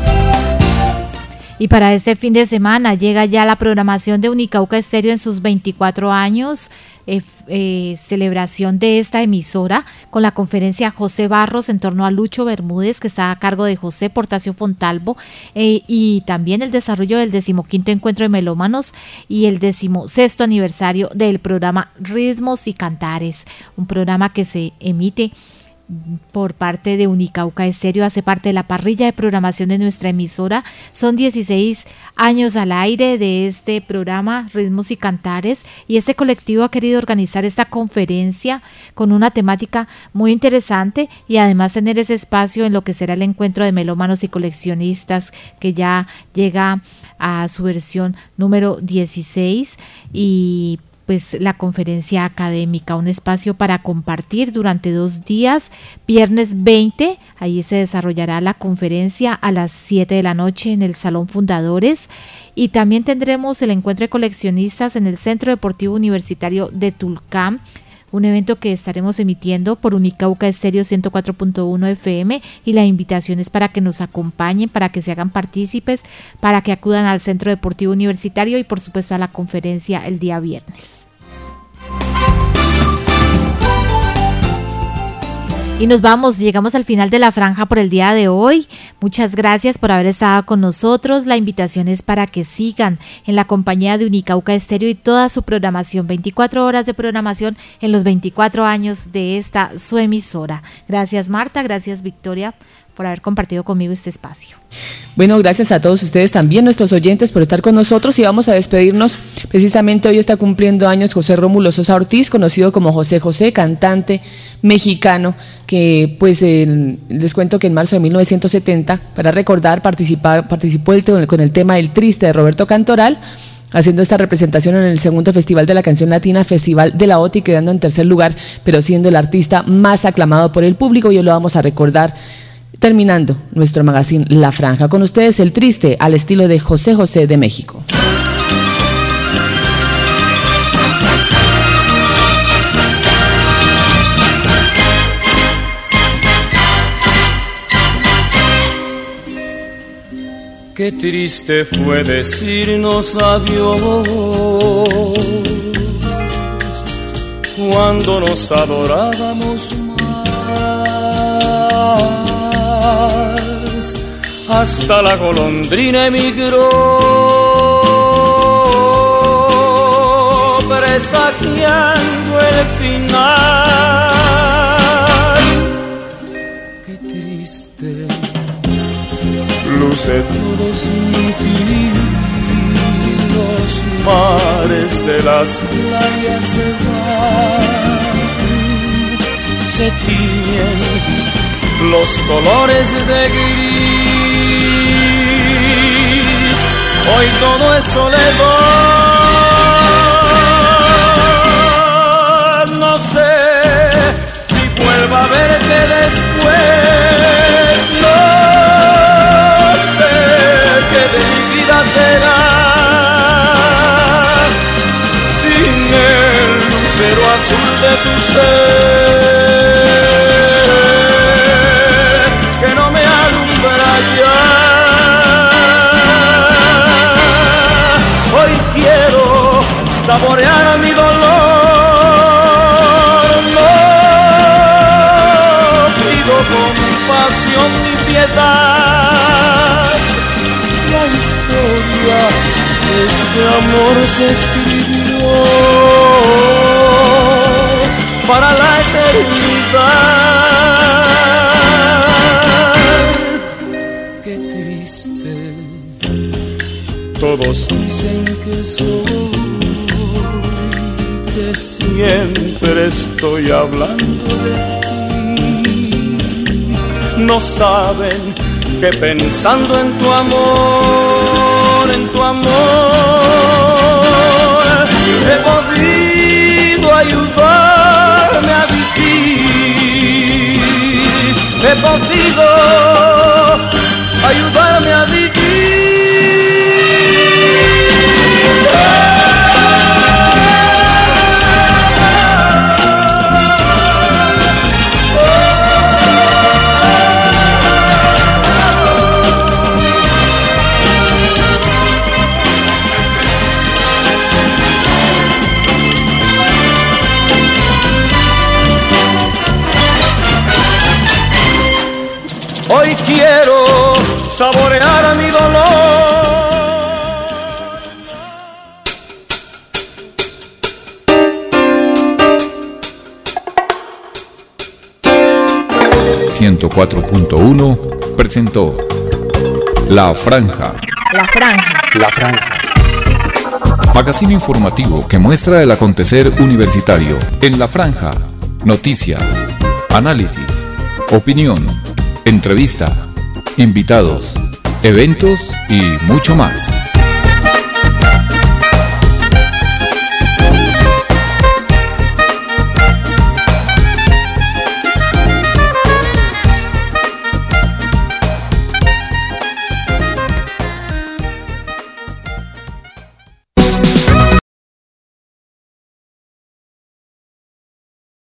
Y para este fin de semana llega ya la programación de Unicauca Estéreo en sus veinticuatro años, eh, eh, celebración de esta emisora con la conferencia José Barros en torno a Lucho Bermúdez, que está a cargo de José Portacio Fontalvo, eh, y también el desarrollo del decimoquinto encuentro de melómanos y el decimosexto aniversario del programa Ritmos y Cantares, un programa que se emite por parte de Unicauca Estéreo, hace parte de la parrilla de programación de nuestra emisora. Son dieciséis años al aire de este programa Ritmos y Cantares, y este colectivo ha querido organizar esta conferencia con una temática muy interesante y además tener ese espacio en lo que será el encuentro de melómanos y coleccionistas, que ya llega a su versión número dieciséis, y pues la conferencia académica, un espacio para compartir durante dos días. Viernes veinte, ahí se desarrollará la conferencia a las siete de la noche en el Salón Fundadores, y también tendremos el encuentro de coleccionistas en el Centro Deportivo Universitario de Tulcán, un evento que estaremos emitiendo por Unicauca Estéreo ciento cuatro punto uno F M, y la invitación es para que nos acompañen, para que se hagan partícipes, para que acudan al Centro Deportivo Universitario y por supuesto a la conferencia el día viernes. Y nos vamos, llegamos al final de la franja por el día de hoy. Muchas gracias por haber estado con nosotros. La invitación es para que sigan en la compañía de Unicauca Estéreo y toda su programación, veinticuatro horas de programación en los veinticuatro años de esta su emisora. Gracias, Marta, gracias, Victoria, por haber compartido conmigo este espacio. Bueno, gracias a todos ustedes también, nuestros oyentes, por estar con nosotros, y vamos a despedirnos. Precisamente hoy está cumpliendo años José Rómulo Sosa Ortiz, conocido como José José, cantante mexicano, que pues eh, les cuento que en marzo de mil novecientos setenta, para recordar, participar, participó el, con el tema El Triste de Roberto Cantoral, haciendo esta representación en el segundo Festival de la Canción Latina, Festival de la O T I, quedando en tercer lugar, pero siendo el artista más aclamado por el público, y hoy lo vamos a recordar terminando nuestro magazine La Franja. Con ustedes El Triste, al estilo de José José de México. Qué triste fue decirnos adiós cuando nos adorábamos más. Hasta la golondrina emigró, presagiando el final. Qué triste luce todo sin ti, los mares de las playas se van, se tiñen los colores de gris, hoy todo es soledad, no sé si vuelva a verte después, no sé qué de mi vida será sin el lucero azul de tu ser, que no me alumbra ya. Hoy quiero mi piedad. La historia de este amor se escribió para la eternidad. Qué triste, todos dicen que soy, que siempre estoy hablando de ti. No saben que pensando en tu amor, en tu amor, he podido ayudarme a vivir, he podido ayudarme a vivir. Hoy quiero saborear mi dolor. ciento cuatro punto uno presentó La Franja. La Franja. La Franja. Magazine informativo que muestra el acontecer universitario. En La Franja, noticias, análisis, opinión, entrevista, invitados, eventos y mucho más.